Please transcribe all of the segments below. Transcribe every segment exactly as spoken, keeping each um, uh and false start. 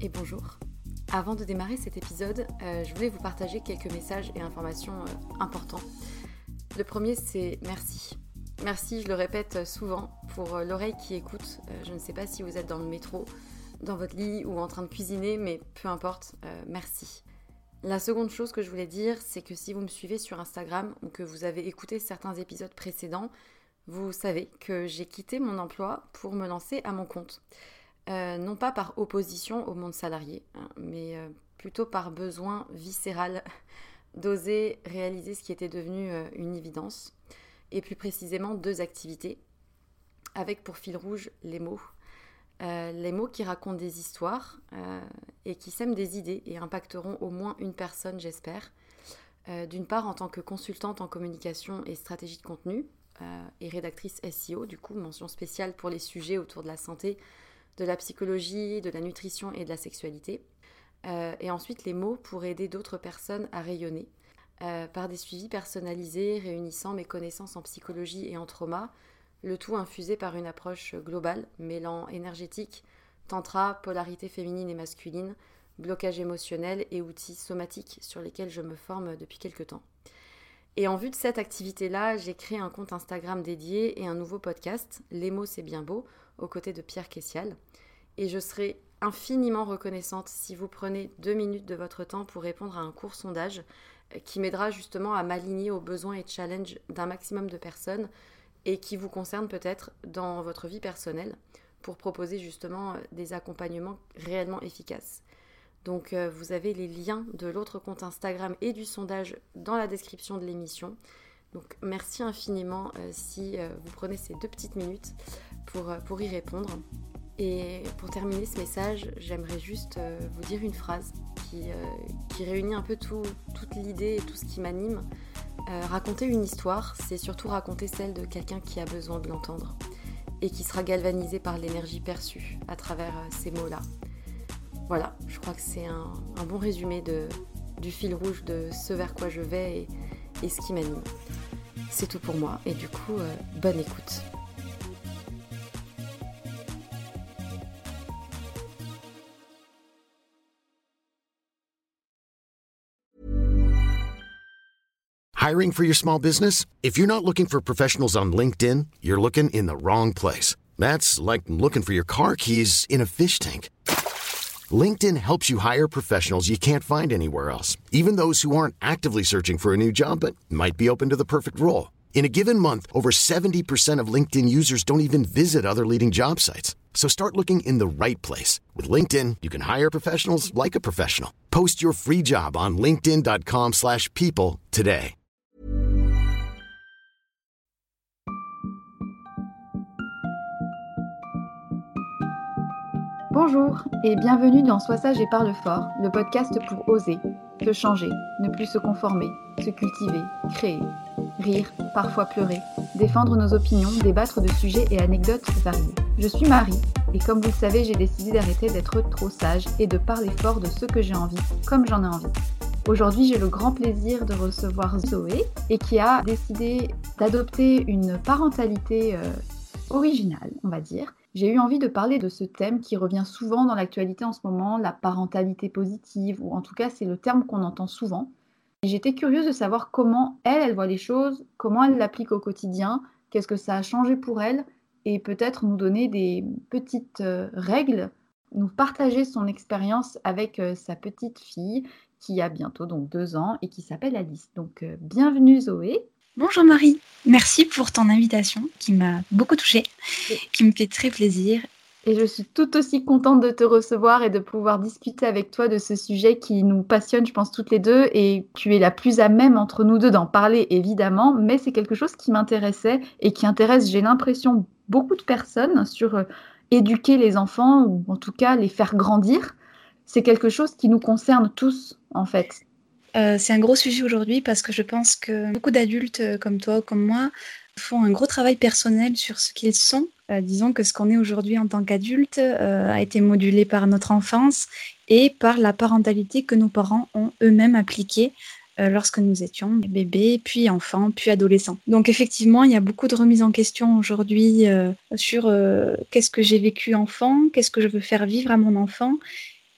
et bonjour. Avant de démarrer cet épisode, euh, je voulais vous partager quelques messages et informations euh, importants. Le premier, c'est merci. Merci, je le répète souvent, pour euh, l'oreille qui écoute. Euh, je ne sais pas si vous êtes dans le métro, dans votre lit ou en train de cuisiner, mais peu importe, euh, merci. La seconde chose que je voulais dire, c'est que si vous me suivez sur Instagram ou que vous avez écouté certains épisodes précédents, vous savez que j'ai quitté mon emploi pour me lancer à mon compte. Euh, non pas par opposition au monde salarié, hein, mais euh, plutôt par besoin viscéral d'oser réaliser ce qui était devenu euh, une évidence, et plus précisément deux activités, avec pour fil rouge les mots. Euh, les mots qui racontent des histoires euh, et qui sèment des idées et impacteront au moins une personne, j'espère. Euh, d'une part, en tant que consultante en communication et stratégie de contenu, euh, et rédactrice S E O, du coup, mention spéciale pour les sujets autour de la santé, de la psychologie, de la nutrition et de la sexualité. Euh, et ensuite, les mots pour aider d'autres personnes à rayonner, euh, par des suivis personnalisés réunissant mes connaissances en psychologie et en trauma, le tout infusé par une approche globale, mêlant énergétique, tantra, polarité féminine et masculine, blocage émotionnel et outils somatiques sur lesquels je me forme depuis quelques temps. Et en vue de cette activité-là, j'ai créé un compte Instagram dédié et un nouveau podcast, Les mots c'est bien beau, aux côtés de Pierre Kessial. Et je serai infiniment reconnaissante si vous prenez deux minutes de votre temps pour répondre à un court sondage qui m'aidera justement à m'aligner aux besoins et challenges d'un maximum de personnes et qui vous concerne peut-être dans votre vie personnelle pour proposer justement des accompagnements réellement efficaces. Donc euh, vous avez les liens de l'autre compte Instagram et du sondage dans la description de l'émission. Donc merci infiniment euh, si euh, vous prenez ces deux petites minutes pour, euh, pour y répondre. Et pour terminer ce message, j'aimerais juste euh, vous dire une phrase qui, euh, qui réunit un peu tout, toute l'idée et tout ce qui m'anime. Euh, raconter une histoire, c'est surtout raconter celle de quelqu'un qui a besoin de l'entendre et qui sera galvanisé par l'énergie perçue à travers euh, ces mots-là. Voilà, je crois que c'est un, un bon résumé de, du fil rouge de ce vers quoi je vais et, et ce qui m'anime. C'est tout pour moi et du coup, euh, bonne écoute. Hiring for your small business? If you're not looking for professionals on LinkedIn, you're looking in the wrong place. That's like looking for your car keys in a fish tank. LinkedIn helps you hire professionals you can't find anywhere else, even those who aren't actively searching for a new job but might be open to the perfect role. In a given month, over seventy percent of LinkedIn users don't even visit other leading job sites. So start looking in the right place. With LinkedIn, you can hire professionals like a professional. Post your free job on linkedin.com slash people today. Bonjour et bienvenue dans Sois sage et parle fort, le podcast pour oser, se changer, ne plus se conformer, se cultiver, créer, rire, parfois pleurer, défendre nos opinions, débattre de sujets et anecdotes variés. Je suis Marie et comme vous le savez, j'ai décidé d'arrêter d'être trop sage et de parler fort de ce que j'ai envie, comme j'en ai envie. Aujourd'hui, j'ai le grand plaisir de recevoir Zoé et qui a décidé d'adopter une parentalité euh, originale, on va dire. J'ai eu envie de parler de ce thème qui revient souvent dans l'actualité en ce moment, la parentalité positive, ou en tout cas c'est le terme qu'on entend souvent. Et j'étais curieuse de savoir comment elle, elle voit les choses, comment elle l'applique au quotidien, qu'est-ce que ça a changé pour elle, et peut-être nous donner des petites euh, règles, nous partager son expérience avec euh, sa petite fille qui a bientôt donc deux ans et qui s'appelle Alice. Donc euh, bienvenue Zoé. Bonjour Marie, merci pour ton invitation qui m'a beaucoup touchée, qui me fait très plaisir. Et je suis tout aussi contente de te recevoir et de pouvoir discuter avec toi de ce sujet qui nous passionne, je pense, toutes les deux. Et tu es la plus à même entre nous deux d'en parler, évidemment, mais c'est quelque chose qui m'intéressait et qui intéresse, j'ai l'impression, beaucoup de personnes sur euh, éduquer les enfants ou en tout cas les faire grandir. C'est quelque chose qui nous concerne tous, en fait. Euh, c'est un gros sujet aujourd'hui parce que je pense que beaucoup d'adultes euh, comme toi ou comme moi font un gros travail personnel sur ce qu'ils sont. Euh, disons que ce qu'on est aujourd'hui en tant qu'adulte euh, a été modulé par notre enfance et par la parentalité que nos parents ont eux-mêmes appliquée euh, lorsque nous étions bébés, puis enfants, puis adolescents. Donc effectivement, il y a beaucoup de remises en question aujourd'hui euh, sur euh, qu'est-ce que j'ai vécu enfant, qu'est-ce que je veux faire vivre à mon enfant.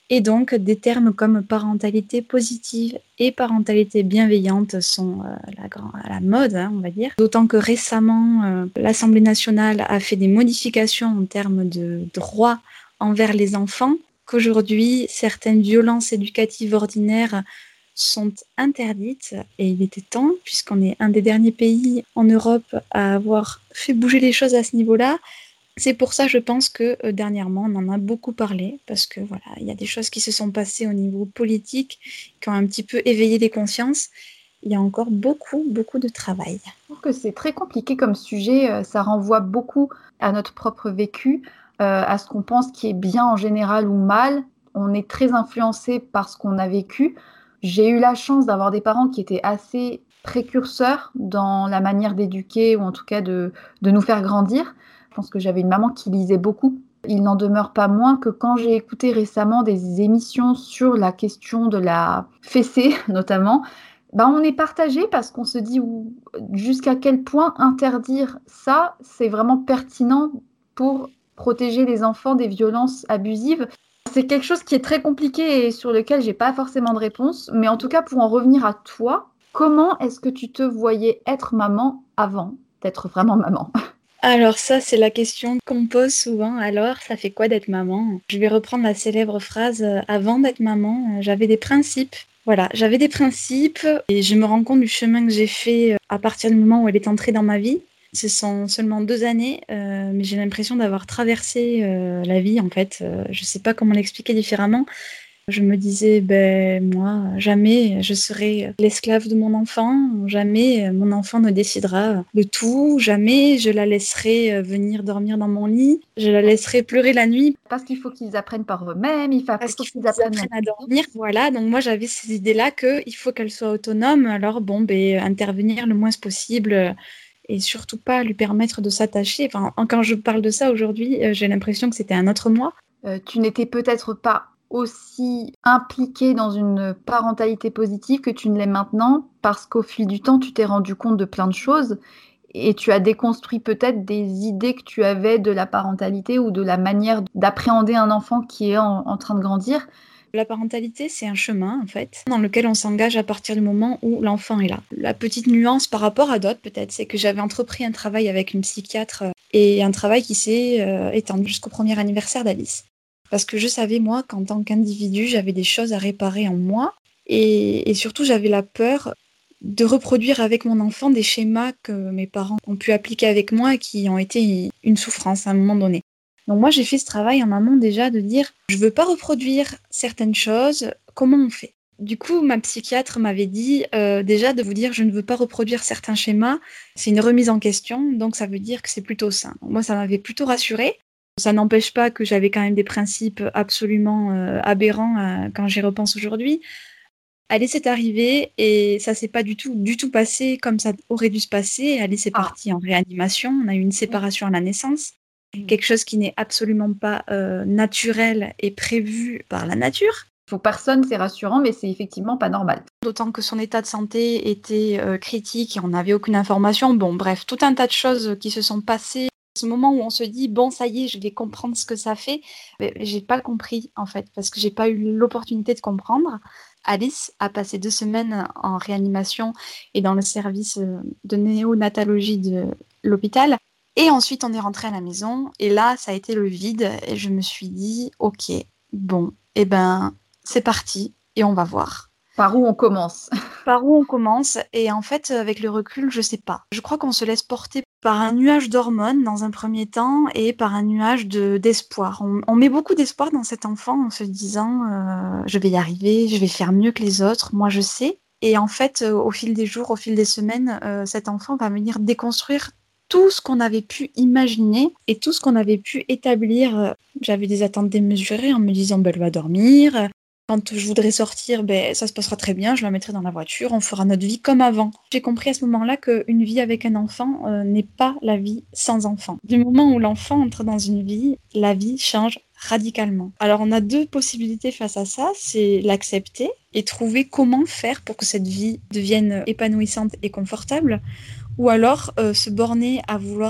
Et donc, des termes comme parentalité positive et parentalité bienveillante sont euh, la, grand, à la mode, hein, on va dire. D'autant que récemment, euh, l'Assemblée nationale a fait des modifications en termes de droits envers les enfants, qu'aujourd'hui, certaines violences éducatives ordinaires sont interdites. Et il était temps, puisqu'on est un des derniers pays en Europe à avoir fait bouger les choses à ce niveau-là. C'est pour ça, je pense que euh, dernièrement, on en a beaucoup parlé, parce que voilà, il y a des choses qui se sont passées au niveau politique, qui ont un petit peu éveillé les consciences. Il y a encore beaucoup, beaucoup de travail. Je trouve que c'est très compliqué comme sujet. Ça renvoie beaucoup à notre propre vécu, euh, à ce qu'on pense qui est bien en général ou mal. On est très influencé par ce qu'on a vécu. J'ai eu la chance d'avoir des parents qui étaient assez précurseurs dans la manière d'éduquer, ou en tout cas de, de nous faire grandir. Je pense que j'avais une maman qui lisait beaucoup. Il n'en demeure pas moins que quand j'ai écouté récemment des émissions sur la question de la fessée, notamment, ben on est partagé parce qu'on se dit jusqu'à quel point interdire ça, c'est vraiment pertinent pour protéger les enfants des violences abusives. C'est quelque chose qui est très compliqué et sur lequel j'ai pas forcément de réponse. Mais en tout cas, pour en revenir à toi, comment est-ce que tu te voyais être maman avant d'être vraiment maman ? Alors ça, c'est la question qu'on me pose souvent. Alors, ça fait quoi d'être maman ? Je vais reprendre la célèbre phrase euh, « Avant d'être maman, euh, j'avais des principes ». Voilà, j'avais des principes et je me rends compte du chemin que j'ai fait euh, à partir du moment où elle est entrée dans ma vie. Ce sont seulement deux années, euh, mais j'ai l'impression d'avoir traversé euh, la vie en fait. Euh, je ne sais pas comment l'expliquer différemment. Je me disais, ben moi, jamais je serai l'esclave de mon enfant, jamais mon enfant ne décidera de tout, jamais je la laisserai venir dormir dans mon lit, je la laisserai pleurer la nuit. Parce qu'il faut qu'ils apprennent par eux-mêmes, il faut Parce qu'il faut qu'ils apprennent, qu'ils apprennent à dormir. Voilà, donc moi j'avais ces idées-là qu'il faut qu'elle soit autonome, alors bon, ben intervenir le moins possible et surtout pas lui permettre de s'attacher. Enfin, quand je parle de ça aujourd'hui, j'ai l'impression que c'était un autre moi. Euh, tu n'étais peut-être pas aussi impliquée dans une parentalité positive que tu ne l'es maintenant, parce qu'au fil du temps, tu t'es rendu compte de plein de choses et tu as déconstruit peut-être des idées que tu avais de la parentalité ou de la manière d'appréhender un enfant qui est en, en train de grandir. La parentalité, c'est un chemin, en fait, dans lequel on s'engage à partir du moment où l'enfant est là. La petite nuance par rapport à d'autres, peut-être, c'est que j'avais entrepris un travail avec une psychiatre et un travail qui s'est euh, étendu jusqu'au premier anniversaire d'Alice. Parce que je savais, moi, qu'en tant qu'individu, j'avais des choses à réparer en moi. Et, et surtout, j'avais la peur de reproduire avec mon enfant des schémas que mes parents ont pu appliquer avec moi et qui ont été une souffrance à un moment donné. Donc moi, j'ai fait ce travail en amont déjà de dire « je veux pas reproduire certaines choses, comment on fait ?» Du coup, ma psychiatre m'avait dit euh, déjà de vous dire « je ne veux pas reproduire certains schémas », c'est une remise en question, donc ça veut dire que c'est plutôt sain. Donc moi, ça m'avait plutôt rassurée. Ça n'empêche pas que j'avais quand même des principes absolument euh, aberrants euh, quand j'y repense aujourd'hui. Alice est arrivée et ça s'est pas du tout, du tout passé comme ça aurait dû se passer. Alice est ah. partie en réanimation, on a eu une séparation à la naissance. Quelque chose qui n'est absolument pas euh, naturel et prévu par la nature. Pour personne, c'est rassurant, mais c'est effectivement pas normal. D'autant que son état de santé était euh, critique et on n'avait aucune information. Bon, bref, tout un tas de choses qui se sont passées. Ce moment où on se dit, bon, ça y est, je vais comprendre ce que ça fait, mais j'ai pas compris, en fait, parce que j'ai pas eu l'opportunité de comprendre. Alice a passé deux semaines en réanimation et dans le service de néonatologie de l'hôpital. Et ensuite, on est rentré à la maison et là, ça a été le vide et je me suis dit, ok, bon, eh ben, c'est parti et on va voir. Par où on commence ? Par où on commence ? Et en fait, avec le recul, je sais pas. Je crois qu'on se laisse porter par un nuage d'hormones dans un premier temps et par un nuage de, d'espoir. On, on met beaucoup d'espoir dans cet enfant en se disant, euh, je vais y arriver, je vais faire mieux que les autres, moi je sais. Et en fait, euh, au fil des jours, au fil des semaines, euh, cet enfant va venir déconstruire tout ce qu'on avait pu imaginer et tout ce qu'on avait pu établir. J'avais des attentes démesurées en me disant ben, elle va dormir. Quand je voudrais sortir, ben, ça se passera très bien, je la mettrai dans la voiture, on fera notre vie comme avant. J'ai compris à ce moment-là qu'une vie avec un enfant euh, n'est pas la vie sans enfant. Du moment où l'enfant entre dans une vie, la vie change radicalement. Alors on a deux possibilités face à ça, c'est l'accepter et trouver comment faire pour que cette vie devienne épanouissante et confortable, ou alors euh, se borner à vouloir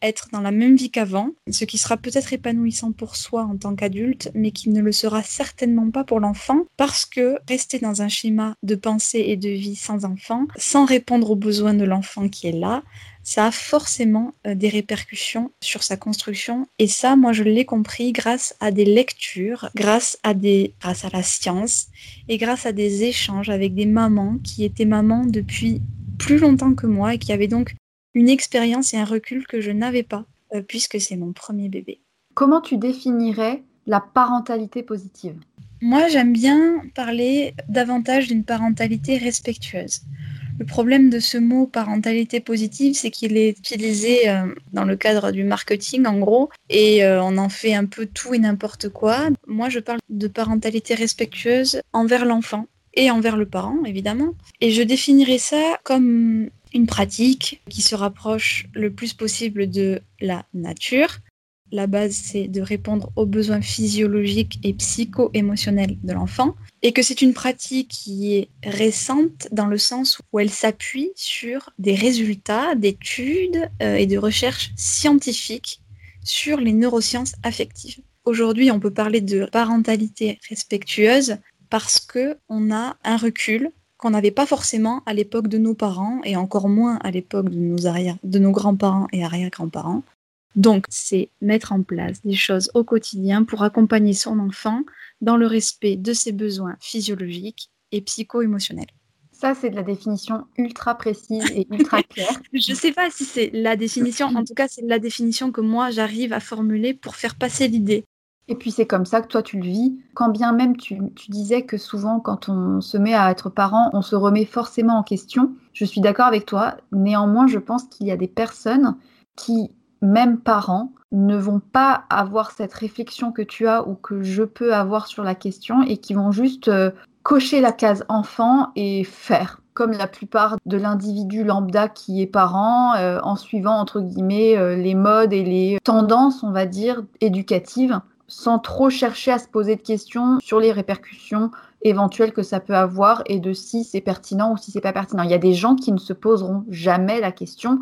être dans la même vie qu'avant, ce qui sera peut-être épanouissant pour soi en tant qu'adulte, mais qui ne le sera certainement pas pour l'enfant, parce que rester dans un schéma de pensée et de vie sans enfant, sans répondre aux besoins de l'enfant qui est là, ça a forcément euh, des répercussions sur sa construction. Et ça, moi, je l'ai compris grâce à des lectures, grâce à, des, grâce à la science et grâce à des échanges avec des mamans qui étaient mamans depuis plus longtemps que moi et qui avaient donc une expérience et un recul que je n'avais pas, euh, puisque c'est mon premier bébé. Comment tu définirais la parentalité positive ? Moi, j'aime bien parler davantage d'une parentalité respectueuse. Le problème de ce mot parentalité positive, c'est qu'il est utilisé euh, dans le cadre du marketing, en gros, et euh, on en fait un peu tout et n'importe quoi. Moi, je parle de parentalité respectueuse envers l'enfant et envers le parent, évidemment. Et je définirais ça comme une pratique qui se rapproche le plus possible de la nature. La base, c'est de répondre aux besoins physiologiques et psycho-émotionnels de l'enfant, et que c'est une pratique qui est récente dans le sens où elle s'appuie sur des résultats d'études euh, et de recherches scientifiques sur les neurosciences affectives. Aujourd'hui, on peut parler de parentalité respectueuse parce qu'on a un recul qu'on n'avait pas forcément à l'époque de nos parents, et encore moins à l'époque de nos, arrière, de nos grands-parents et arrière-grands-parents. Donc, c'est mettre en place des choses au quotidien pour accompagner son enfant dans le respect de ses besoins physiologiques et psycho-émotionnels. Ça, c'est de la définition ultra précise et ultra claire. Je ne sais pas si c'est la définition, en tout cas, c'est la définition que moi, j'arrive à formuler pour faire passer l'idée. Et puis, c'est comme ça que toi, tu le vis. Quand bien même tu, tu disais que souvent, quand on se met à être parent, on se remet forcément en question. Je suis d'accord avec toi. Néanmoins, je pense qu'il y a des personnes qui, même parents, ne vont pas avoir cette réflexion que tu as ou que je peux avoir sur la question et qui vont juste euh, cocher la case enfant et faire, comme la plupart de l'individu lambda qui est parent, euh, en suivant, entre guillemets, euh, les modes et les tendances, on va dire, éducatives, sans trop chercher à se poser de questions sur les répercussions éventuelles que ça peut avoir et de si c'est pertinent ou si c'est pas pertinent. Il y a des gens qui ne se poseront jamais la question.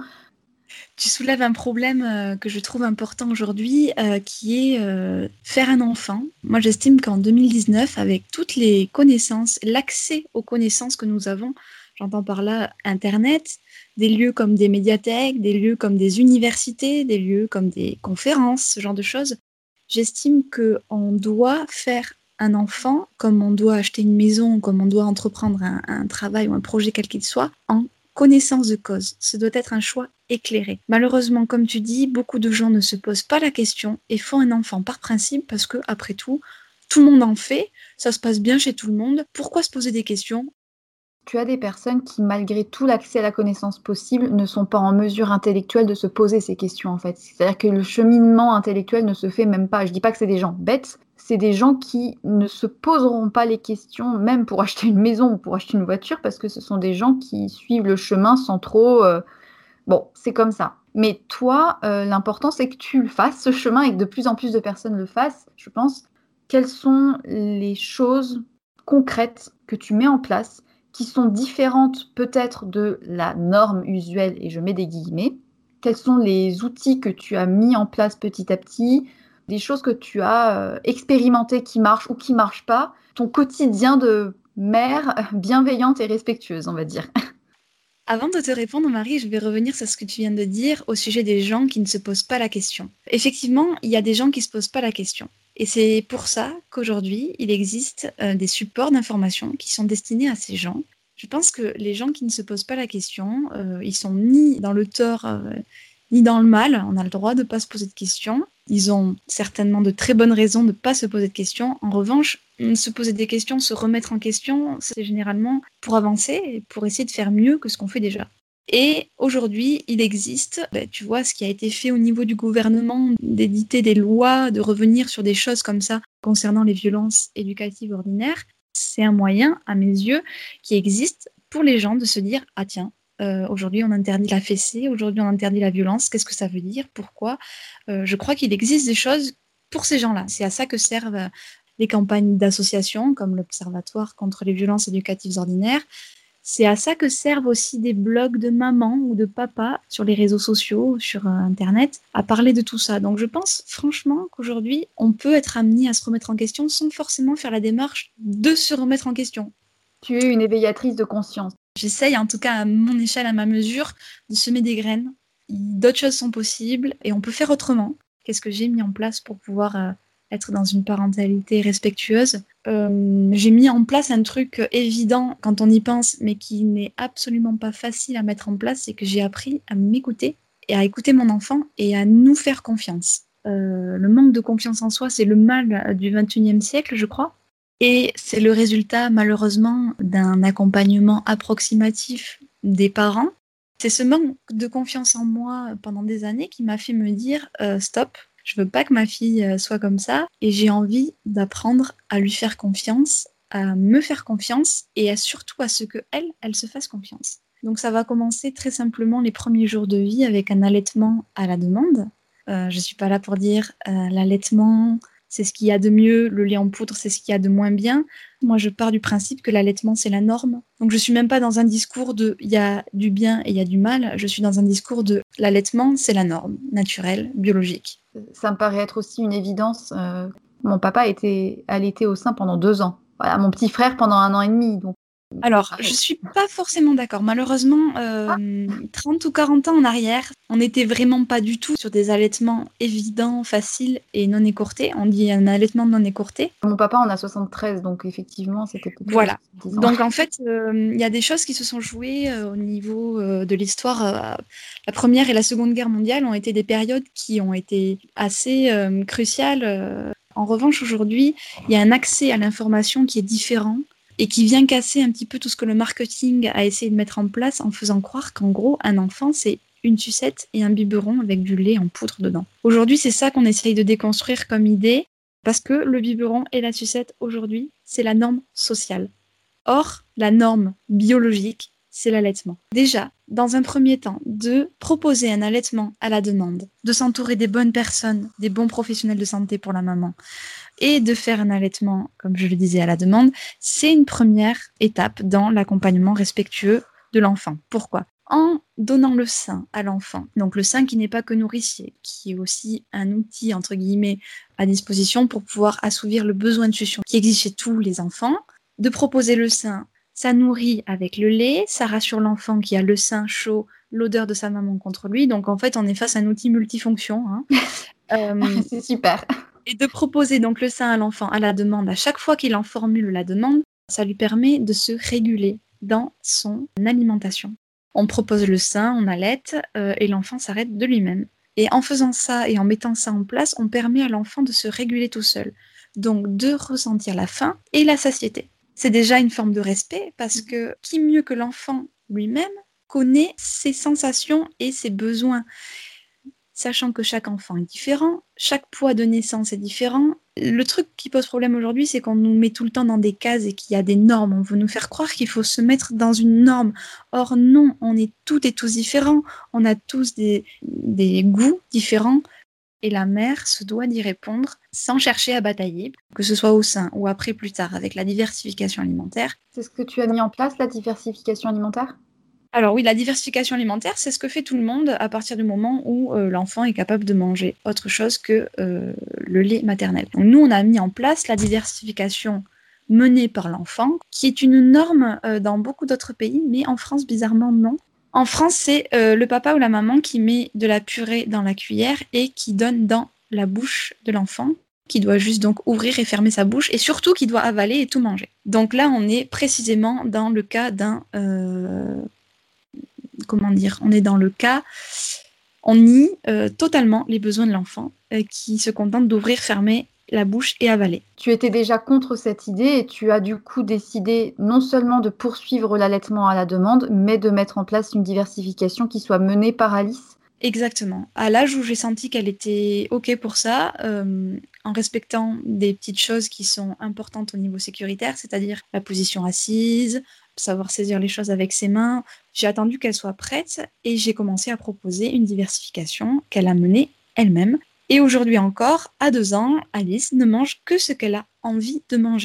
Tu soulèves un problème euh, que je trouve important aujourd'hui, euh, qui est euh, faire un enfant. Moi, j'estime qu'en deux mille dix-neuf, avec toutes les connaissances, l'accès aux connaissances que nous avons, j'entends par là Internet, des lieux comme des médiathèques, des lieux comme des universités, des lieux comme des conférences, ce genre de choses, j'estime qu'on doit faire un enfant comme on doit acheter une maison, comme on doit entreprendre un, un travail ou un projet quel qu'il soit, en connaissance de cause. Ce doit être un choix éclairé. Malheureusement, comme tu dis, beaucoup de gens ne se posent pas la question et font un enfant par principe parce que, après tout, tout le monde en fait, ça se passe bien chez tout le monde. Pourquoi se poser des questions ? Tu as des personnes qui, malgré tout l'accès à la connaissance possible, ne sont pas en mesure intellectuelle de se poser ces questions, en fait. C'est-à-dire que le cheminement intellectuel ne se fait même pas. Je dis pas que c'est des gens bêtes, c'est des gens qui ne se poseront pas les questions, même pour acheter une maison ou pour acheter une voiture, parce que ce sont des gens qui suivent le chemin sans trop... Euh... Bon, c'est comme ça. Mais toi, euh, l'important, c'est que tu le fasses, ce chemin, et que de plus en plus de personnes le fassent, je pense. Quelles sont les choses concrètes que tu mets en place qui sont différentes peut-être de la norme usuelle, et je mets des guillemets? Quels sont les outils que tu as mis en place petit à petit, des choses que tu as euh, expérimentées qui marchent ou qui ne marchent pas, ton quotidien de mère bienveillante et respectueuse, on va dire. Avant de te répondre, Marie, je vais revenir sur ce que tu viens de dire au sujet des gens qui ne se posent pas la question. Effectivement, il y a des gens qui ne se posent pas la question. Et c'est pour ça qu'aujourd'hui, il existe euh, des supports d'information qui sont destinés à ces gens. Je pense que les gens qui ne se posent pas la question, euh, ils sont ni dans le tort, euh, ni dans le mal. On a le droit de ne pas se poser de questions. Ils ont certainement de très bonnes raisons de ne pas se poser de questions. En revanche, se poser des questions, se remettre en question, c'est généralement pour avancer et pour essayer de faire mieux que ce qu'on fait déjà. Et aujourd'hui, il existe, ben, tu vois, ce qui a été fait au niveau du gouvernement, d'éditer des lois, de revenir sur des choses comme ça concernant les violences éducatives ordinaires. C'est un moyen, à mes yeux, qui existe pour les gens de se dire « Ah tiens, euh, aujourd'hui on interdit la fessée, aujourd'hui on interdit la violence, qu'est-ce que ça veut dire? Pourquoi ?» euh, Je crois qu'il existe des choses pour ces gens-là. C'est à ça que servent les campagnes d'associations comme l'Observatoire contre les violences éducatives ordinaires. C'est à ça que servent aussi des blogs de maman ou de papa sur les réseaux sociaux, sur euh, Internet, à parler de tout ça. Donc je pense franchement qu'aujourd'hui, on peut être amené à se remettre en question sans forcément faire la démarche de se remettre en question. Tu es une éveillatrice de conscience. J'essaye, en tout cas à mon échelle, à ma mesure, de semer des graines. D'autres choses sont possibles et on peut faire autrement. Qu'est-ce que j'ai mis en place pour pouvoir euh, être dans une parentalité respectueuse ? euh, J'ai mis en place un truc évident quand on y pense, mais qui n'est absolument pas facile à mettre en place, c'est que j'ai appris à m'écouter et à écouter mon enfant et à nous faire confiance. Euh, le manque de confiance en soi, c'est le mal du vingt et unième siècle, je crois. Et c'est le résultat, malheureusement, d'un accompagnement approximatif des parents. C'est ce manque de confiance en moi pendant des années qui m'a fait me dire euh, stop, je veux pas que ma fille euh, soit comme ça et j'ai envie d'apprendre à lui faire confiance, à me faire confiance et à, surtout à ce que elle, elle se fasse confiance. Donc ça va commencer très simplement les premiers jours de vie avec un allaitement à la demande. Euh, je suis pas là pour dire euh, l'allaitement, c'est ce qu'il y a de mieux, le lait en poudre, c'est ce qu'il y a de moins bien. Moi, je pars du principe que l'allaitement, c'est la norme. Donc, je ne suis même pas dans un discours de « il y a du bien et il y a du mal ». Je suis dans un discours de « l'allaitement, c'est la norme, naturelle, biologique ». Ça me paraît être aussi une évidence. Euh, mon papa a été allaité au sein pendant deux ans. Voilà, mon petit frère pendant un an et demi. Donc... Alors, je suis pas forcément d'accord. Malheureusement, euh, trente ou quarante ans en arrière, on n'était vraiment pas du tout sur des allaitements évidents, faciles et non écourtés. On dit un allaitement non écourté. Mon papa en a soixante-treize, donc effectivement, c'était plutôt... Voilà. Donc en fait, il euh, y a des choses qui se sont jouées euh, au niveau euh, de l'histoire. Euh, la Première et la Seconde Guerre mondiale ont été des périodes qui ont été assez euh, cruciales. Euh. En revanche, aujourd'hui, il y a un accès à l'information qui est différent et qui vient casser un petit peu tout ce que le marketing a essayé de mettre en place en faisant croire qu'en gros, un enfant, c'est une sucette et un biberon avec du lait en poudre dedans. Aujourd'hui, c'est ça qu'on essaye de déconstruire comme idée, parce que le biberon et la sucette, aujourd'hui, c'est la norme sociale. Or, la norme biologique, c'est l'allaitement. Déjà, dans un premier temps, de proposer un allaitement à la demande, de s'entourer des bonnes personnes, des bons professionnels de santé pour la maman, et de faire un allaitement, comme je le disais, à la demande, c'est une première étape dans l'accompagnement respectueux de l'enfant. Pourquoi ? En donnant le sein à l'enfant, donc le sein qui n'est pas que nourricier, qui est aussi un outil, entre guillemets, à disposition pour pouvoir assouvir le besoin de succion qui existe chez tous les enfants, de proposer le sein, ça nourrit avec le lait, ça rassure l'enfant qui a le sein chaud, l'odeur de sa maman contre lui, donc en fait on est face à un outil multifonction. Hein. euh, c'est super. Et de proposer donc le sein à l'enfant à la demande, à chaque fois qu'il en formule la demande, ça lui permet de se réguler dans son alimentation. On propose le sein, on allaite, euh, et l'enfant s'arrête de lui-même. Et en faisant ça et en mettant ça en place, on permet à l'enfant de se réguler tout seul. Donc de ressentir la faim et la satiété. C'est déjà une forme de respect parce que qui mieux que l'enfant lui-même connaît ses sensations et ses besoins. Sachant que chaque enfant est différent, chaque poids de naissance est différent. Le truc qui pose problème aujourd'hui, c'est qu'on nous met tout le temps dans des cases et qu'il y a des normes. On veut nous faire croire qu'il faut se mettre dans une norme. Or non, on est toutes et tous différents. On a tous des, des goûts différents. Et la mère se doit d'y répondre sans chercher à batailler, que ce soit au sein ou après plus tard, avec la diversification alimentaire. C'est ce que tu as mis en place, la diversification alimentaire ? Alors oui, la diversification alimentaire, c'est ce que fait tout le monde à partir du moment où euh, l'enfant est capable de manger autre chose que euh, le lait maternel. Donc, nous, on a mis en place la diversification menée par l'enfant, qui est une norme euh, dans beaucoup d'autres pays, mais en France, bizarrement, non. En France, c'est euh, le papa ou la maman qui met de la purée dans la cuillère et qui donne dans la bouche de l'enfant, qui doit juste donc ouvrir et fermer sa bouche, et surtout qui doit avaler et tout manger. Donc là, on est précisément dans le cas d'un... Euh, comment dire, on est dans le cas, on nie euh, totalement les besoins de l'enfant euh, qui se contente d'ouvrir, fermer la bouche et avaler. Tu étais déjà contre cette idée et tu as du coup décidé non seulement de poursuivre l'allaitement à la demande, mais de mettre en place une diversification qui soit menée par Alice. Exactement. À l'âge où j'ai senti qu'elle était OK pour ça, euh, en respectant des petites choses qui sont importantes au niveau sécuritaire, c'est-à-dire la position assise, savoir saisir les choses avec ses mains, j'ai attendu qu'elle soit prête et j'ai commencé à proposer une diversification qu'elle a menée elle-même. Et aujourd'hui encore, à deux ans, Alice ne mange que ce qu'elle a envie de manger.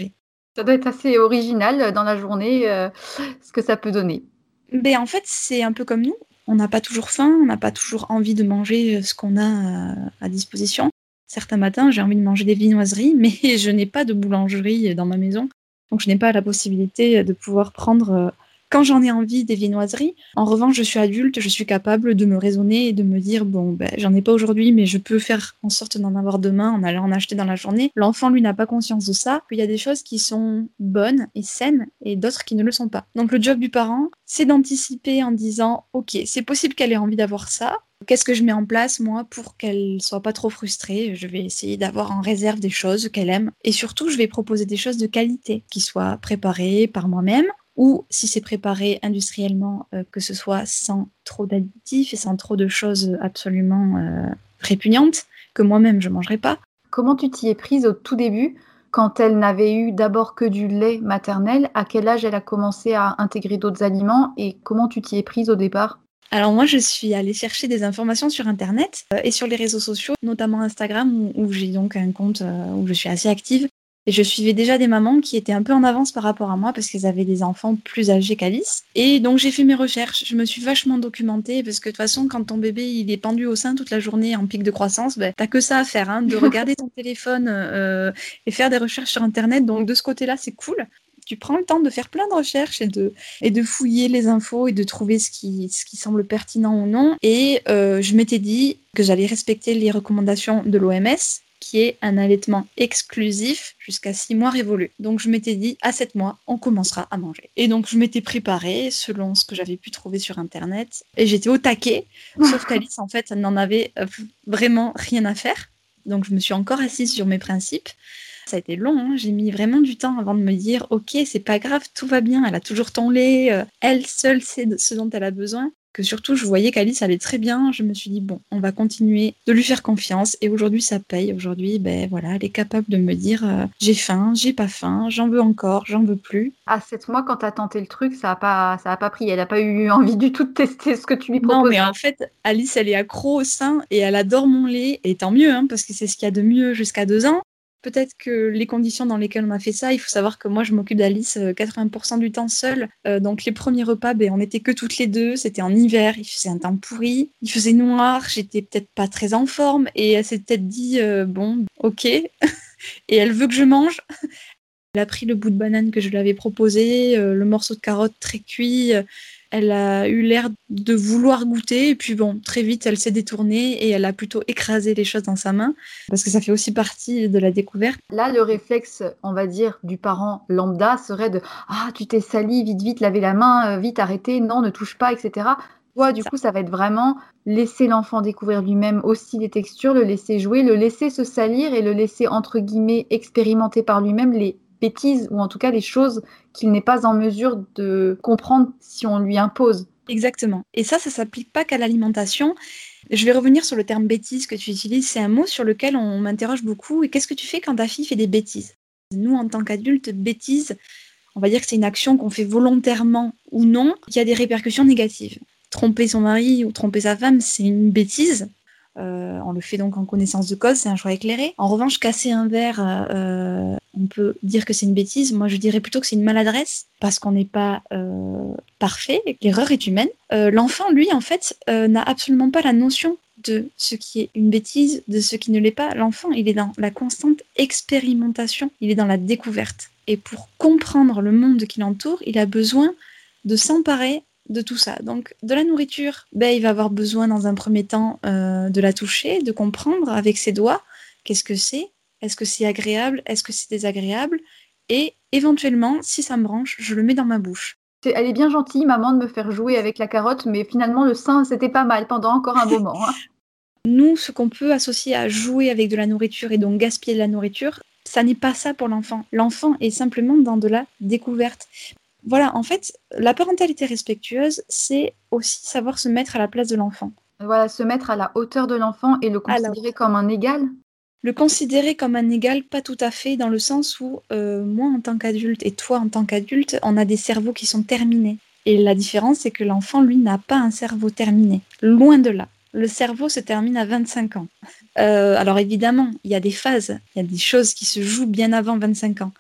Ça doit être assez original dans la journée, heu, ce que ça peut donner. Beh, en fait, c'est un peu comme nous. On n'a pas toujours faim, on n'a pas toujours envie de manger, ce qu'on a, heu, à disposition. Certains matins, j'ai envie de manger des viennoiseries, mais je n'ai pas de boulangerie dans ma maison, donc je n'ai pas la possibilité de pouvoir prendre, heu, quand j'en ai envie, des viennoiseries. En revanche, je suis adulte, je suis capable de me raisonner et de me dire: «Bon, beh, j'en ai pas aujourd'hui, mais je peux faire en sorte d'en avoir demain en allant en acheter dans la journée». L'enfant, lui, n'a pas conscience de ça, qu'il y a des choses qui sont bonnes et saines et d'autres qui ne le sont pas. Donc le job du parent, c'est d'anticiper en disant: «OK, c'est possible qu'elle ait envie d'avoir ça. Qu'est-ce que je mets en place, moi, pour qu'elle soit pas trop frustrée? Je vais essayer d'avoir en réserve des choses qu'elle aime et surtout, je vais proposer des choses de qualité, qui soient préparées par moi-même ou si c'est préparé industriellement, heu, que ce soit sans trop d'additifs et sans trop de choses absolument, heu, répugnantes, que moi-même je mangerais pas». Comment tu t'y es prise au tout début, quand elle n'avait eu d'abord que du lait maternel? À quel âge elle a commencé à intégrer d'autres aliments et comment tu t'y es prise au départ? Alors moi, je suis allée chercher des informations sur internet, heu et sur les réseaux sociaux, notamment Instagram où où j'ai donc un compte, heu, où je suis assez active et je suivais déjà des mamans qui étaient un peu en avance par rapport à moi parce qu'elles avaient des enfants plus âgés qu'Alice et donc j'ai fait mes recherches. Je me suis vachement documentée parce que de toute façon, quand ton bébé, il est pendu au sein toute la journée en pic de croissance, beh, tu as que ça à faire, hein, de regarder ton téléphone, heu et faire des recherches sur internet, donc de ce côté-là, c'est cool. Tu prends le temps de faire plein de recherches et de et de fouiller les infos et de trouver ce qui ce qui semble pertinent ou non et heu, je m'étais dit que j'allais respecter les recommandations de l'O M S, qui est un allaitement exclusif jusqu'à six mois révolus. Donc je m'étais dit: «À sept mois, on commencera à manger» et donc je m'étais préparée selon ce que j'avais pu trouver sur internet et j'étais au taquet, sauf qu'Alice, en fait, elle n'en avait, heu, vraiment rien à faire. Donc je me suis encore assise sur mes principes. Ça a été long, hein, j'ai mis vraiment du temps avant de me dire: «OK, c'est pas grave, tout va bien, elle a toujours ton lait, heu, elle seule sait de ce dont elle a besoin». Que surtout je voyais qu'Alice allait très bien, je me suis dit: «Bon, on va continuer de lui faire confiance» et aujourd'hui ça paye. Aujourd'hui, beh, voilà, elle est capable de me dire, heu: «J'ai faim, j'ai pas faim, j'en veux encore, j'en veux plus». À sept mois, quand tu as tenté le truc, ça a pas ça a pas pris. Elle a pas eu envie du tout de tester ce que tu lui Non, proposais? mais en fait, Alice, elle est accro au sein et elle adore mon lait et tant mieux, hein, parce que c'est ce qu'il y a de mieux jusqu'à deux ans. Peut-être que les conditions dans lesquelles on a fait ça, il faut savoir que moi, je m'occupe d'Alice, heu, quatre-vingts du temps seule, heu, donc les premiers repas, beh, on était que toutes les deux. C'était en hiver, il faisait un temps pourri, il faisait noir, j'étais peut-être pas très en forme et elle s'est peut-être dit, heu: «Bon, OK» et elle veut que je mange. Elle a pris le bout de banane que je lui avais proposé, heu, le morceau de carotte très cuit, heu, elle a eu l'air de vouloir goûter et puis bon, très vite, elle s'est détournée et elle a plutôt écrasé les choses dans sa main, parce que ça fait aussi partie de la découverte. Là, le réflexe, on va dire, du parent lambda serait de: «Ah, tu t'es sali, vite, vite, lavez la main, heu, vite, arrêtez, non, ne touche pas» et cetera. Toi, du Ça. coup, ça va être vraiment laisser l'enfant découvrir lui-même aussi les textures, le laisser jouer, le laisser se salir et le laisser, entre guillemets, «expérimenter par lui-même» les bêtises ou en tout cas les choses qu'il n'est pas en mesure de comprendre si on lui impose. Exactement et ça, ça s'applique pas qu'à l'alimentation. Je vais revenir sur le terme bêtise que tu utilises, c'est un mot sur lequel on m'interroge beaucoup et qu'est-ce que tu fais quand ta fille fait des bêtises? Nous, en tant qu'adultes, bêtises, on va dire que c'est une action qu'on fait volontairement ou non, qui a des répercussions négatives. Tromper son mari ou tromper sa femme, c'est une bêtise. Heu, on le fait donc en connaissance de cause, c'est un choix éclairé. En revanche, casser un verre, heu, on peut dire que c'est une bêtise. Moi, je dirais plutôt que c'est une maladresse parce qu'on n'est pas, heu, parfait et que l'erreur est humaine. Heu, l'enfant, lui, en fait, heu, n'a absolument pas la notion de ce qui est une bêtise, de ce qui ne l'est pas. L'enfant, il est dans la constante expérimentation, il est dans la découverte et pour comprendre le monde qui l'entoure, il a besoin de s'emparer de tout ça. Donc de la nourriture, ben, il va avoir besoin dans un premier temps euh, de la toucher, de comprendre avec ses doigts qu'est-ce que c'est, est-ce que c'est agréable, est-ce que c'est désagréable, et éventuellement, si ça me branche, je le mets dans ma bouche. C'est Elle est bien gentille maman de me faire jouer avec la carotte, mais finalement le sein, c'était pas mal pendant encore un moment, hein. Nous, ce qu'on peut associer à jouer avec de la nourriture et donc gaspiller de la nourriture, ça n'est pas ça pour l'enfant. L'enfant est simplement dans de la découverte. Voilà, en fait, la parentalité respectueuse, c'est aussi savoir se mettre à la place de l'enfant. Voilà, se mettre à la hauteur de l'enfant et le À la considérer comme un égal. Le considérer comme un égal, pas tout à fait, dans le sens où euh, moi en tant qu'adulte et toi en tant qu'adulte, on a des cerveaux qui sont terminés. Et la différence, c'est que l'enfant, lui, n'a pas un cerveau terminé. Loin de là. Le cerveau se termine à vingt-cinq ans. Euh, alors évidemment, il y a des phases, il y a des choses qui se jouent bien avant vingt-cinq ans.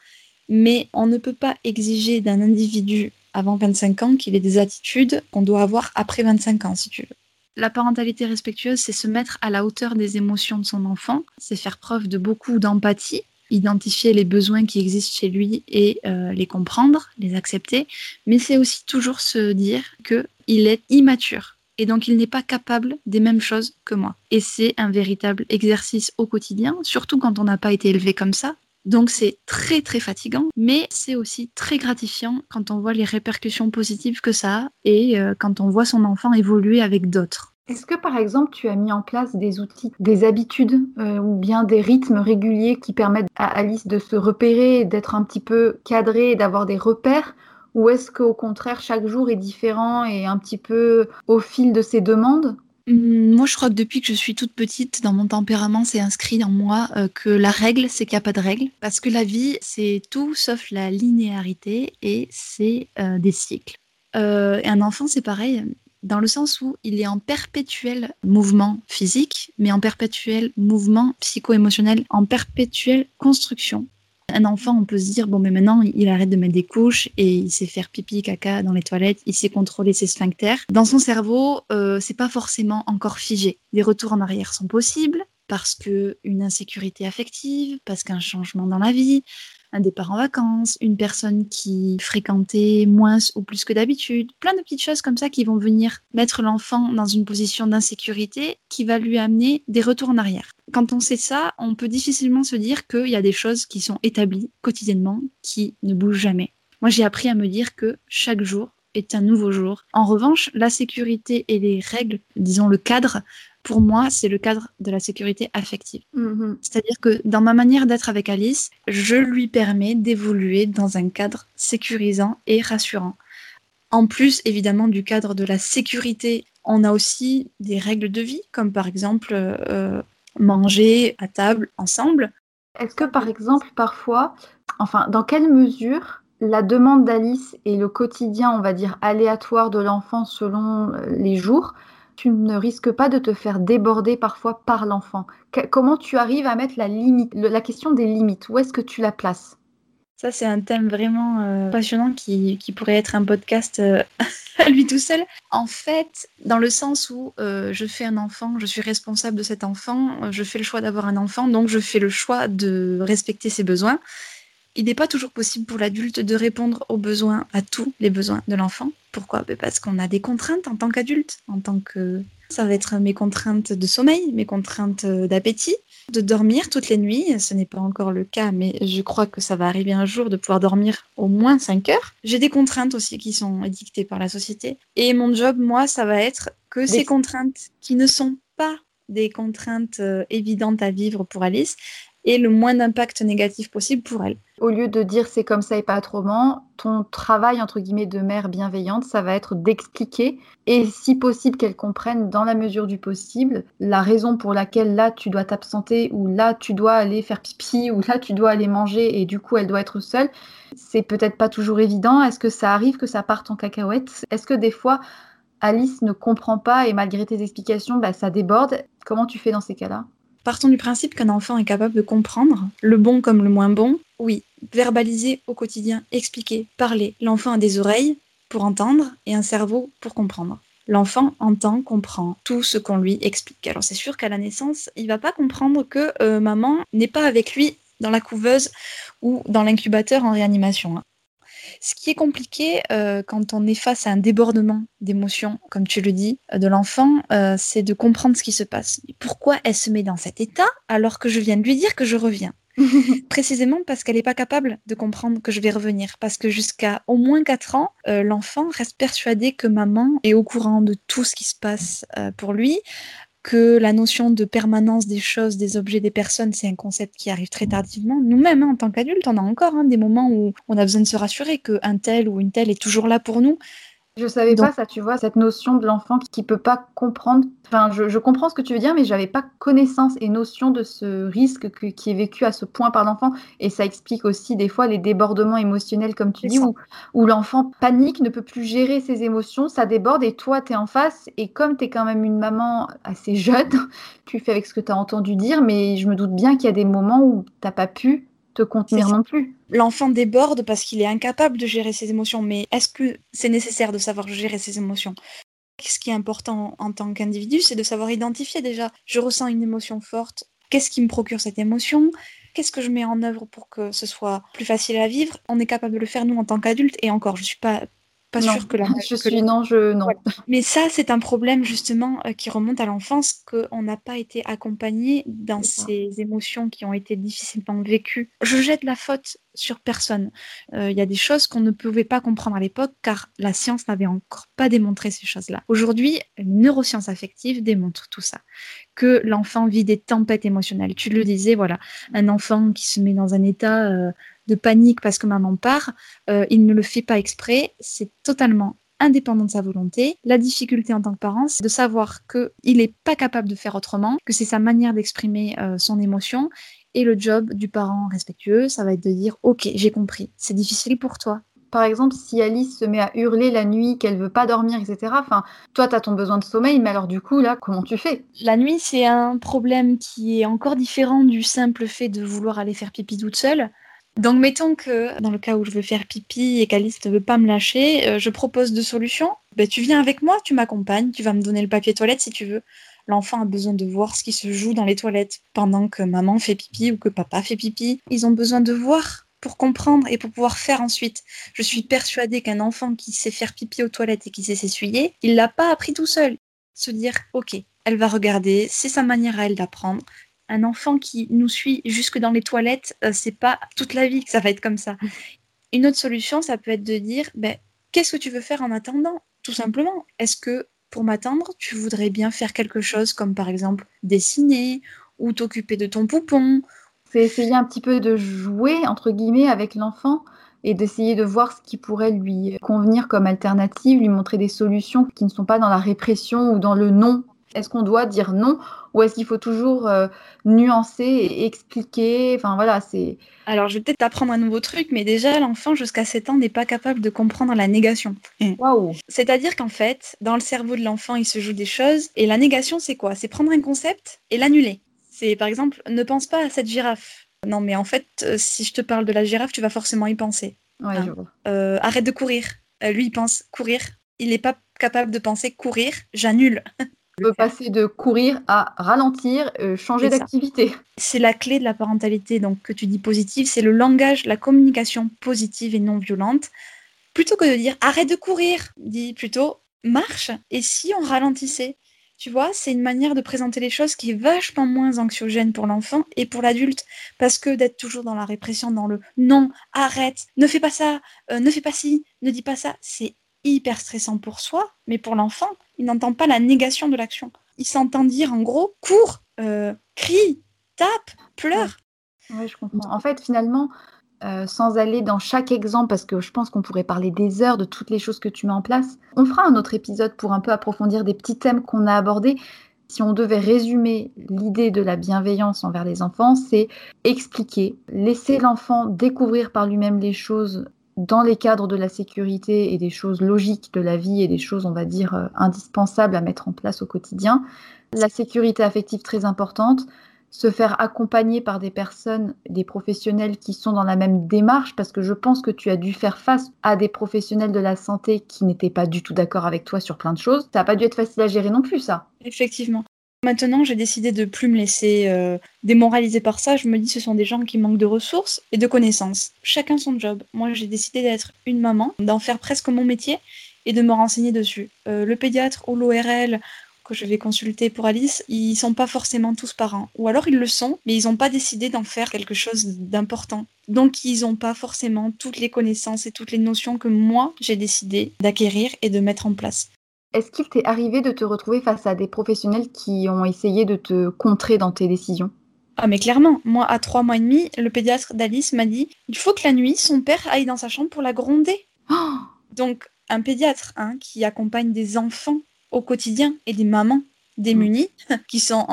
mais on ne peut pas exiger d'un individu avant vingt-cinq ans qu'il ait des attitudes qu'on doit avoir après vingt-cinq ans, si tu veux. La parentalité respectueuse, c'est se mettre à la hauteur des émotions de son enfant, c'est faire preuve de beaucoup d'empathie, identifier les besoins qui existent chez lui et euh, les comprendre, les accepter, mais c'est aussi toujours se dire qu'il est immature et donc il n'est pas capable des mêmes choses que moi. Et c'est un véritable exercice au quotidien, surtout quand on n'a pas été élevé comme ça. Donc c'est très très fatigant, mais c'est aussi très gratifiant quand on voit les répercussions positives que ça a et euh, quand on voit son enfant évoluer avec d'autres. Est-ce que par exemple tu as mis en place des outils, des habitudes euh, ou bien des rythmes réguliers qui permettent à Alice de se repérer, d'être un petit peu cadrée et d'avoir des repères? Ou est-ce qu'au contraire chaque jour est différent et un petit peu au fil de ses demandes? Moi, je crois que depuis que je suis toute petite, dans mon tempérament, c'est inscrit en moi euh, que la règle, c'est qu'il n'y a pas de règle. Parce que la vie, c'est tout sauf la linéarité et c'est euh, des cycles. Euh, et un enfant, c'est pareil, dans le sens où il est en perpétuel mouvement physique, mais en perpétuel mouvement psycho-émotionnel, en perpétuelle construction. Un enfant, on peut se dire, bon, mais maintenant, il arrête de mettre des couches et il sait faire pipi, caca dans les toilettes, il sait contrôler ses sphincters. Dans son cerveau, euh, c'est pas forcément encore figé. Des retours en arrière sont possibles parce qu'une insécurité affective, parce qu'un changement dans la vie, un départ en vacances, une personne qui fréquentait moins ou plus que d'habitude, plein de petites choses comme ça qui vont venir mettre l'enfant dans une position d'insécurité qui va lui amener des retours en arrière. Quand on sait ça, on peut difficilement se dire qu'il y a des choses qui sont établies quotidiennement, qui ne bougent jamais. Moi, j'ai appris à me dire que chaque jour est un nouveau jour. En revanche, la sécurité et les règles, disons le cadre, pour moi, c'est le cadre de la sécurité affective. Mmh. C'est-à-dire que dans ma manière d'être avec Alice, je lui permets d'évoluer dans un cadre sécurisant et rassurant. En plus, évidemment, du cadre de la sécurité, on a aussi des règles de vie, comme par exemple euh, manger à table ensemble. Est-ce que par exemple, parfois, enfin, dans quelle mesure la demande d'Alice et le quotidien, on va dire, aléatoire de l'enfant selon les jours, tu ne risques pas de te faire déborder parfois par l'enfant? Que- comment tu arrives à mettre la limite, le- la question des limites, où est-ce que tu la places? Ça, c'est un thème vraiment euh, passionnant qui, qui pourrait être un podcast euh, à lui tout seul. En fait, dans le sens où euh, je fais un enfant, je suis responsable de cet enfant, euh, je fais le choix d'avoir un enfant, donc je fais le choix de respecter ses besoins. Il n'est pas toujours possible pour l'adulte de répondre aux besoins, à tous les besoins de l'enfant. Pourquoi ? Parce qu'on a des contraintes en tant qu'adulte, en tant que... Ça va être mes contraintes de sommeil, mes contraintes d'appétit, de dormir toutes les nuits. Ce n'est pas encore le cas, mais je crois que ça va arriver un jour de pouvoir dormir au moins cinq heures. J'ai des contraintes aussi qui sont édictées par la société. Et mon job, moi, ça va être que ces contraintes qui ne sont pas des contraintes euh, évidentes à vivre pour Alice, et le moins d'impact négatif possible pour elle. Au lieu de dire c'est comme ça et pas autrement, ton travail entre guillemets de mère bienveillante, ça va être d'expliquer et si possible qu'elle comprenne dans la mesure du possible la raison pour laquelle là tu dois t'absenter ou là tu dois aller faire pipi ou là tu dois aller manger et du coup elle doit être seule. C'est peut-être pas toujours évident. Est-ce que ça arrive que ça parte en cacahuète? Est-ce que des fois Alice ne comprend pas et malgré tes explications, bah, ça déborde? Comment tu fais dans ces cas-là? Partons du principe qu'un enfant est capable de comprendre, le bon comme le moins bon. Oui, verbaliser au quotidien, expliquer, parler. L'enfant a des oreilles pour entendre et un cerveau pour comprendre. L'enfant entend, comprend tout ce qu'on lui explique. Alors c'est sûr qu'à la naissance, il ne va pas comprendre que euh, maman n'est pas avec lui dans la couveuse ou dans l'incubateur en réanimation. Hein. Ce qui est compliqué euh, quand on est face à un débordement d'émotions, comme tu le dis, de l'enfant, euh, c'est de comprendre ce qui se passe. Pourquoi elle se met dans cet état alors que je viens de lui dire que je reviens? Précisément parce qu'elle n'est pas capable de comprendre que je vais revenir. Parce que jusqu'à au moins quatre ans, euh, l'enfant reste persuadé que maman est au courant de tout ce qui se passe euh, pour lui, que la notion de permanence des choses, des objets, des personnes, c'est un concept qui arrive très tardivement. Nous-mêmes, hein, en tant qu'adultes, on a encore hein, des moments où on a besoin de se rassurer qu'un tel ou une telle est toujours là pour nous. Je savais Donc, pas ça, tu vois, cette notion de l'enfant qui peut pas comprendre. Enfin, je, je comprends ce que tu veux dire, mais j'avais pas connaissance et notion de ce risque que, qui est vécu à ce point par l'enfant. Et ça explique aussi des fois les débordements émotionnels, comme tu c'est dis, ça. où, où l'enfant panique, ne peut plus gérer ses émotions, ça déborde et toi, tu es en face. Et comme tu es quand même une maman assez jeune, tu fais avec ce que tu as entendu dire, mais je me doute bien qu'il y a des moments où tu n'as pas pu te contenir non plus. L'enfant déborde parce qu'il est incapable de gérer ses émotions, mais est-ce que c'est nécessaire de savoir gérer ses émotions ? Ce qui est important en tant qu'individu, c'est de savoir identifier déjà. Je ressens une émotion forte. Qu'est-ce qui me procure cette émotion ? Qu'est-ce que je mets en œuvre pour que ce soit plus facile à vivre ? On est capable de le faire, nous, en tant qu'adultes. Et encore, je ne suis pas, pas Non, sûre que la... je que suis la- non, je non. Voilà. Mais ça, c'est un problème, justement, euh, qui remonte à l'enfance, qu'on n'a pas été accompagné dans C'est ça. ces émotions qui ont été difficilement vécues. Je jette la faute sur personne. Euh, Il y a des choses qu'on ne pouvait pas comprendre à l'époque, car la science n'avait encore pas démontré ces choses-là. Aujourd'hui, les neurosciences affectives démontrent tout ça. Que l'enfant vit des tempêtes émotionnelles. Tu le disais, voilà, un enfant qui se met dans un état euh, de panique parce que maman part, euh, il ne le fait pas exprès, c'est totalement indépendant de sa volonté. La difficulté en tant que parent, c'est de savoir qu'il n'est pas capable de faire autrement, que c'est sa manière d'exprimer euh, son émotion. Et le job du parent respectueux, ça va être de dire « Ok, j'ai compris, c'est difficile pour toi. » Par exemple, si Alice se met à hurler la nuit, qu'elle veut pas dormir, et cetera. Enfin, toi, tu as ton besoin de sommeil, mais alors du coup, là, comment tu fais ? La nuit, c'est un problème qui est encore différent du simple fait de vouloir aller faire pipi toute seule. Donc, mettons que dans le cas où je veux faire pipi et qu'Alice ne veut pas me lâcher, euh, je propose deux solutions. Ben, tu viens avec moi, tu m'accompagnes, tu vas me donner le papier toilette si tu veux. L'enfant a besoin de voir ce qui se joue dans les toilettes pendant que maman fait pipi ou que papa fait pipi. Ils ont besoin de voir pour comprendre et pour pouvoir faire ensuite. Je suis persuadée qu'un enfant qui sait faire pipi aux toilettes et qui sait s'essuyer, il l'a pas appris tout seul. Se dire, ok, elle va regarder, c'est sa manière à elle d'apprendre. Un enfant qui nous suit jusque dans les toilettes, euh, c'est pas toute la vie que ça va être comme ça. Une autre solution, ça peut être de dire, ben, qu'est-ce que tu veux faire en attendant ? Tout simplement, est-ce que pour m'attendre, tu voudrais bien faire quelque chose comme par exemple dessiner ou t'occuper de ton poupon ? C'est essayer un petit peu de jouer, entre guillemets, avec l'enfant et d'essayer de voir ce qui pourrait lui convenir comme alternative, lui montrer des solutions qui ne sont pas dans la répression ou dans le non. Est-ce qu'on doit dire non ou est-ce qu'il faut toujours euh, nuancer et expliquer ? Enfin voilà, c'est... Alors, je vais peut-être t'apprendre un nouveau truc, mais déjà, l'enfant jusqu'à sept ans n'est pas capable de comprendre la négation. Waouh ! C'est-à-dire qu'en fait, dans le cerveau de l'enfant, il se joue des choses, et la négation, c'est quoi ? C'est prendre un concept et l'annuler. C'est, par exemple, ne pense pas à cette girafe. Non, mais en fait, euh, si je te parle de la girafe, tu vas forcément y penser. Ouais, Hein. je vois. Euh, arrête de courir. Euh, lui, il pense courir. Il n'est pas capable de penser courir. J'annule. On peut passer de courir à ralentir, euh, changer C'est ça. d'activité. C'est la clé de la parentalité, donc que tu dis positive, c'est le langage, la communication positive et non violente. Plutôt que de dire arrête de courir, dis plutôt marche. Et si on ralentissait ? Tu vois, c'est une manière de présenter les choses qui est vachement moins anxiogène pour l'enfant et pour l'adulte. Parce que d'être toujours dans la répression, dans le non, arrête, ne fais pas ça, euh, ne fais pas ci, ne dis pas ça, c'est hyper stressant pour soi, mais pour l'enfant, il n'entend pas la négation de l'action. Il s'entend dire en gros, cours, euh, crie, tape, pleure. Oui, je comprends. En fait, finalement, euh, sans aller dans chaque exemple, parce que je pense qu'on pourrait parler des heures de toutes les choses que tu mets en place, on fera un autre épisode pour un peu approfondir des petits thèmes qu'on a abordés. Si on devait résumer l'idée de la bienveillance envers les enfants, c'est expliquer, laisser l'enfant découvrir par lui-même les choses dans les cadres de la sécurité et des choses logiques de la vie et des choses, on va dire, euh, indispensables à mettre en place au quotidien. La sécurité affective très importante, se faire accompagner par des personnes, des professionnels qui sont dans la même démarche, parce que je pense que tu as dû faire face à des professionnels de la santé qui n'étaient pas du tout d'accord avec toi sur plein de choses. Ça n'a pas dû être facile à gérer non plus, ça. Effectivement. Maintenant, j'ai décidé de plus me laisser euh, démoraliser par ça. Je me dis ce sont des gens qui manquent de ressources et de connaissances. Chacun son job. Moi, j'ai décidé d'être une maman, d'en faire presque mon métier et de me renseigner dessus. Euh, le pédiatre ou l'O R L que je vais consulter pour Alice, ils sont pas forcément tous parents. Ou alors ils le sont, mais ils n'ont pas décidé d'en faire quelque chose d'important. Donc ils n'ont pas forcément toutes les connaissances et toutes les notions que moi, j'ai décidé d'acquérir et de mettre en place. Est-ce qu'il t'est arrivé de te retrouver face à des professionnels qui ont essayé de te contrer dans tes décisions ? Ah mais clairement, moi à trois mois et demi, le pédiatre d'Alice m'a dit « Il faut que la nuit, son père aille dans sa chambre pour la gronder. Oh » Donc un pédiatre hein, qui accompagne des enfants au quotidien et des mamans démunies qui sont en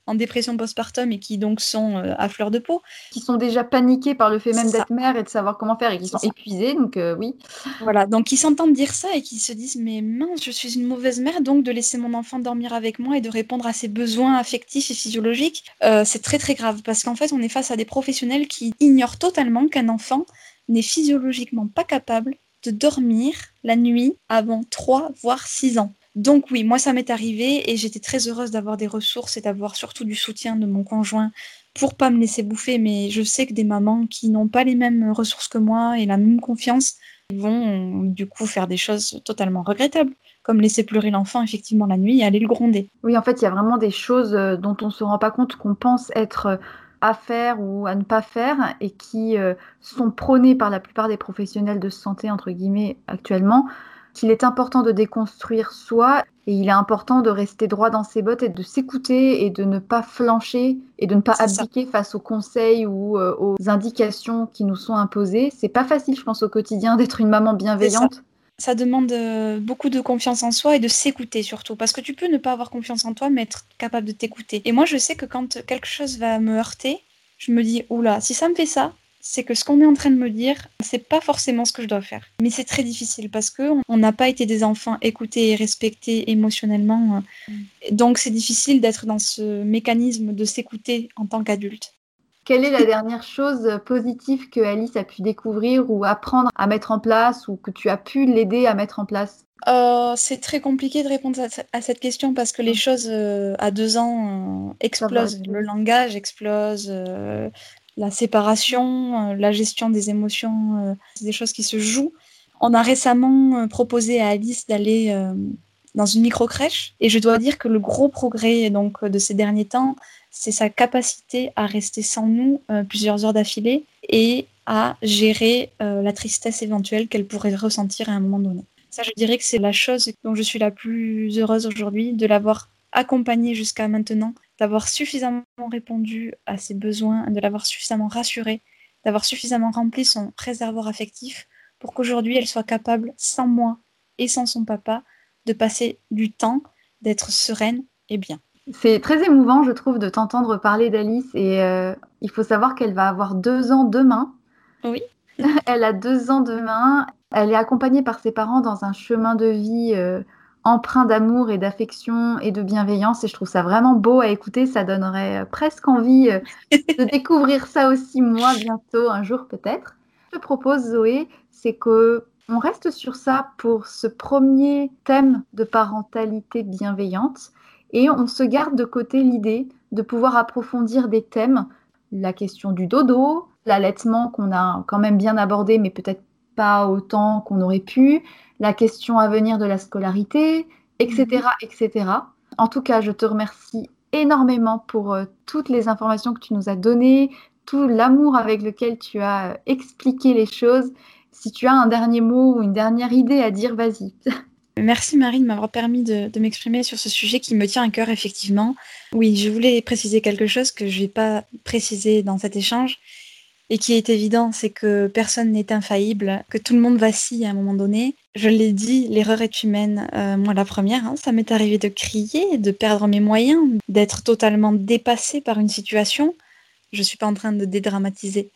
en dépression postpartum et qui donc sont euh, à fleur de peau. Qui sont déjà paniqués par le fait même C'est d'être ça. mère et de savoir comment faire et qui C'est sont ça. épuisés, donc euh, oui. Voilà, donc ils s'entendent dire ça et qui se disent mais mince, je suis une mauvaise mère, donc de laisser mon enfant dormir avec moi et de répondre à ses besoins affectifs et physiologiques, euh, c'est très très grave parce qu'en fait on est face à des professionnels qui ignorent totalement qu'un enfant n'est physiologiquement pas capable de dormir la nuit avant trois voire six ans. Donc oui, moi ça m'est arrivé et j'étais très heureuse d'avoir des ressources et d'avoir surtout du soutien de mon conjoint pour pas me laisser bouffer, mais je sais que des mamans qui n'ont pas les mêmes ressources que moi et la même confiance vont du coup faire des choses totalement regrettables, comme laisser pleurer l'enfant effectivement la nuit et aller le gronder. Oui, en fait, il y a vraiment des choses dont on ne se rend pas compte qu'on pense être à faire ou à ne pas faire et qui euh, sont prônées par la plupart des professionnels de santé, entre guillemets, actuellement, qu'il est important de déconstruire soi et il est important de rester droit dans ses bottes et de s'écouter et de ne pas flancher et de ne pas C'est ça. abdiquer face aux conseils ou euh, aux indications qui nous sont imposées. C'est pas facile, je pense, au quotidien d'être une maman bienveillante. Ça demande euh, beaucoup de confiance en soi et de s'écouter surtout. Parce que tu peux ne pas avoir confiance en toi, mais être capable de t'écouter. Et moi, je sais que quand quelque chose va me heurter, je me dis, oula, si ça me fait ça, c'est que ce qu'on est en train de me dire, c'est pas forcément ce que je dois faire. Mais c'est très difficile parce qu'on n'a pas été des enfants écoutés et respectés émotionnellement. Donc c'est difficile d'être dans ce mécanisme de s'écouter en tant qu'adulte. Quelle est la dernière chose positive que Alice a pu découvrir ou apprendre à mettre en place ou que tu as pu l'aider à mettre en place? Euh, c'est très compliqué de répondre à, à cette question parce que les choses euh, à deux ans euh, explosent. Le langage explose, euh, la séparation, euh, la gestion des émotions, euh, c'est des choses qui se jouent. On a récemment euh, proposé à Alice d'aller euh, dans une micro-crèche et je dois dire que le gros progrès donc, de ces derniers temps, c'est sa capacité à rester sans nous euh, plusieurs heures d'affilée et à gérer euh, la tristesse éventuelle qu'elle pourrait ressentir à un moment donné. Ça, je dirais que c'est la chose dont je suis la plus heureuse aujourd'hui, de l'avoir accompagnée jusqu'à maintenant, d'avoir suffisamment répondu à ses besoins, de l'avoir suffisamment rassurée, d'avoir suffisamment rempli son réservoir affectif pour qu'aujourd'hui, elle soit capable, sans moi et sans son papa, de passer du temps, d'être sereine et bien. C'est très émouvant, je trouve, de t'entendre parler d'Alice et euh, il faut savoir qu'elle va avoir deux ans demain. Oui. Elle a deux ans demain. Elle est accompagnée par ses parents dans un chemin de vie euh, empreint d'amour et d'affection et de bienveillance. Et je trouve ça vraiment beau à écouter. Ça donnerait euh, presque envie euh, de découvrir ça aussi moi bientôt, un jour peut-être. Ce que je propose, Zoé, c'est que on reste sur ça pour ce premier thème de parentalité bienveillante et on se garde de côté l'idée de pouvoir approfondir des thèmes, la question du dodo, l'allaitement qu'on a quand même bien abordé, mais peut-être pas autant qu'on aurait pu, la question à venir de la scolarité, et cetera, et cetera. En tout cas, je te remercie énormément pour euh, toutes les informations que tu nous as données, tout l'amour avec lequel tu as euh, expliqué les choses. Si tu as un dernier mot ou une dernière idée à dire, vas-y. Merci Marie de m'avoir permis de, de m'exprimer sur ce sujet qui me tient à cœur effectivement. Oui, je voulais préciser quelque chose que je ne vais pas préciser dans cet échange et qui est évident, c'est que personne n'est infaillible, que tout le monde vacille à un moment donné. Je l'ai dit, l'erreur est humaine. Euh, moi, la première, hein, ça m'est arrivé de crier, de perdre mes moyens, d'être totalement dépassée par une situation. Je ne suis pas en train de dédramatiser.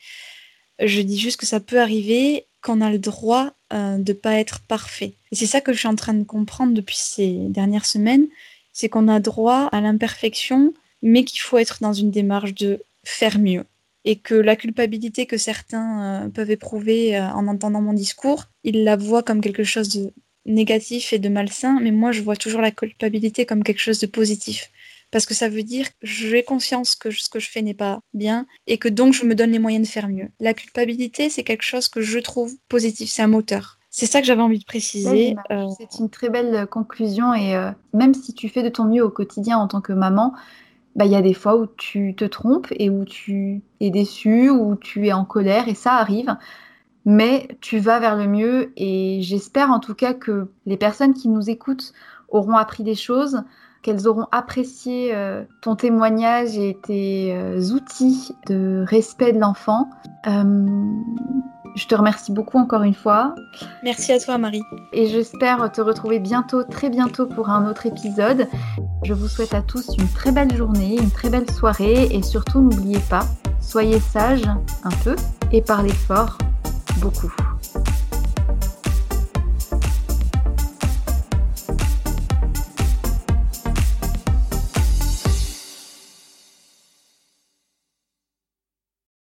Je dis juste que ça peut arriver, qu'on a le droit euh, de ne pas être parfait. Et c'est ça que je suis en train de comprendre depuis ces dernières semaines, c'est qu'on a droit à l'imperfection, mais qu'il faut être dans une démarche de faire mieux. Et que la culpabilité que certains euh, peuvent éprouver euh, en entendant mon discours, ils la voient comme quelque chose de négatif et de malsain, mais moi je vois toujours la culpabilité comme quelque chose de positif. Parce que ça veut dire que j'ai conscience que ce que je fais n'est pas bien et que donc je me donne les moyens de faire mieux. La culpabilité, c'est quelque chose que je trouve positif, c'est un moteur. C'est ça que j'avais envie de préciser. Euh... C'est une très belle conclusion et euh, même si tu fais de ton mieux au quotidien en tant que maman, bah, y a des fois où tu te trompes et où tu es déçue, où tu es en colère et ça arrive. Mais tu vas vers le mieux et j'espère en tout cas que les personnes qui nous écoutent auront appris des choses, qu'elles auront apprécié euh, ton témoignage et tes euh, outils de respect de l'enfant. Euh, je te remercie beaucoup encore une fois. Merci à toi Marie. Et j'espère te retrouver bientôt, très bientôt pour un autre épisode. Je vous souhaite à tous une très belle journée, une très belle soirée et surtout n'oubliez pas, soyez sages un peu et parlez fort beaucoup.